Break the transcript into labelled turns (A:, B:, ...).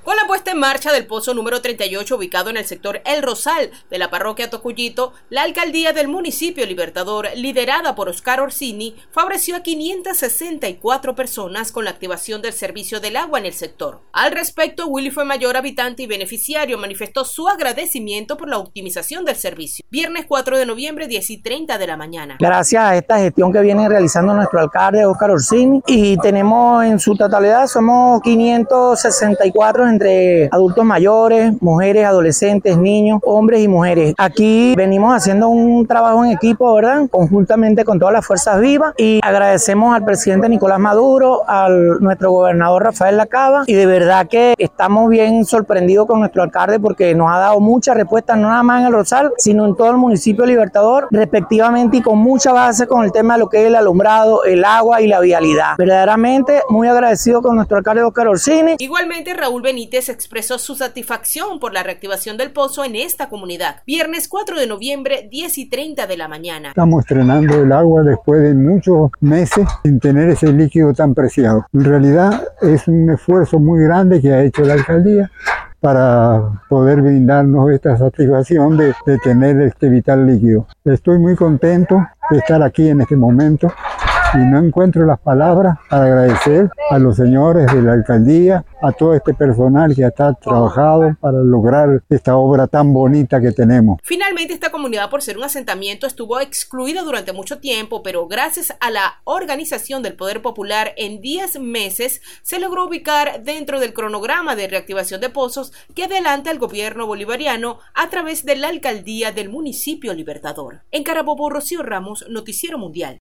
A: Con la puesta en marcha del pozo número 38 ubicado en el sector El Rosal de la parroquia Tocuyito, la alcaldía del municipio Libertador, liderada por Oscar Orsini, favoreció a 564 personas con la activación del servicio del agua en el sector. Al respecto, Willy Fuenmayor, habitante y beneficiario, manifestó su agradecimiento por la optimización del servicio. Viernes 4 de noviembre, 10:30 de la mañana.
B: Gracias a esta gestión que viene realizando nuestro alcalde Oscar Orsini, y tenemos en su totalidad, somos 564 entre adultos mayores, mujeres, adolescentes, niños, hombres y mujeres. Aquí venimos haciendo un trabajo en equipo, ¿verdad? Conjuntamente con todas las fuerzas vivas, y agradecemos al presidente Nicolás Maduro, a nuestro gobernador Rafael Lacaba, y de verdad que estamos bien sorprendidos con nuestro alcalde porque nos ha dado muchas respuestas, no nada más en El Rosal, sino en todo el municipio Libertador, respectivamente, y con mucha base con el tema de lo que es el alumbrado, el agua y la vialidad. Verdaderamente muy agradecido con nuestro alcalde Oscar Orsini.
A: Igualmente, Raúl Benítez expresó su satisfacción por la reactivación del pozo en esta comunidad. Viernes 4 de noviembre, 10:30 de la mañana.
C: Estamos estrenando el agua después de muchos meses sin tener ese líquido tan preciado. En realidad es un esfuerzo muy grande que ha hecho la alcaldía para poder brindarnos esta satisfacción de tener este vital líquido. Estoy muy contento de estar aquí en este momento y no encuentro las palabras para agradecer a los señores de la alcaldía, a todo este personal que ha trabajado para lograr esta obra tan bonita que tenemos.
A: Finalmente, esta comunidad, por ser un asentamiento, estuvo excluida durante mucho tiempo, pero gracias a la organización del Poder Popular, en 10 meses se logró ubicar dentro del cronograma de reactivación de pozos que adelanta el gobierno bolivariano a través de la alcaldía del municipio Libertador. En Carabobo, Rocío Ramos, Noticiero Mundial.